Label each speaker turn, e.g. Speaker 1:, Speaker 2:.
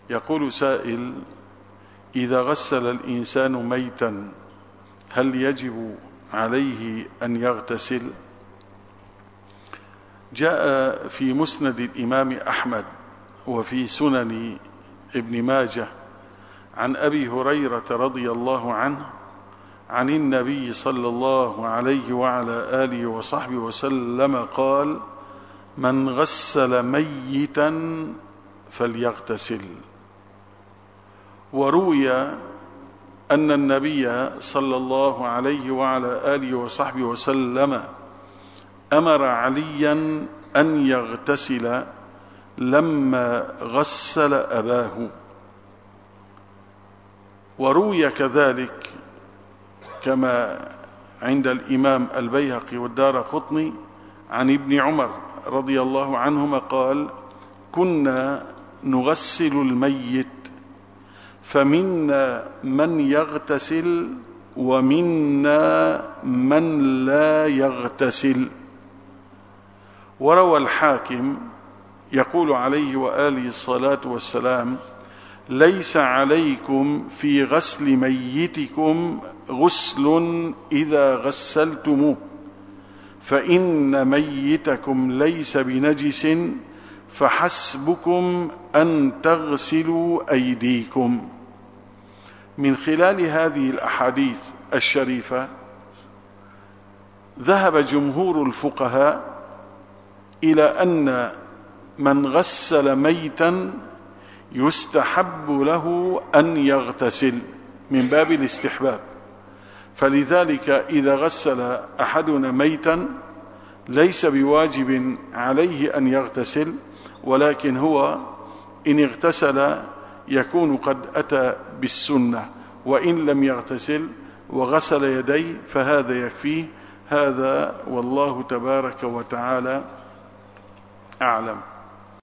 Speaker 1: يقول سائل: إذا غسل الإنسان ميتا هل يجب عليه أن يغتسل؟ جاء في مسند الإمام أحمد وفي سنن ابن ماجه عن أبي هريرة رضي الله عنه عن النبي صلى الله عليه وعلى آله وصحبه وسلم قال: من غسل ميتا فليغتسل. وروي أن النبي صلى الله عليه وعلى آله وصحبه وسلم أمر عليا أن يغتسل لما غسل أباه. وروي كذلك كما عند الإمام البيهقي والدارقطني عن ابن عمر رضي الله عنهما قال: كنا نغسل الميت فمنا من يغتسل ومنا من لا يغتسل. وروى الحاكم يقول عليه وآله الصلاة والسلام: ليس عليكم في غسل ميتكم غسل إذا غسلتموه، فإن ميتكم ليس بنجس، فحسبكم أن تغسلوا أيديكم. من خلال هذه الأحاديث الشريفة ذهب جمهور الفقهاء إلى أن من غسل ميتا يستحب له أن يغتسل من باب الاستحباب. فلذلك إذا غسل أحدنا ميتا ليس بواجب عليه أن يغتسل، ولكن هو إن اغتسل يكون قد أتى بالسنة، وإن لم يغتسل وغسل يديه فهذا يكفيه. هذا والله تبارك وتعالى أعلم.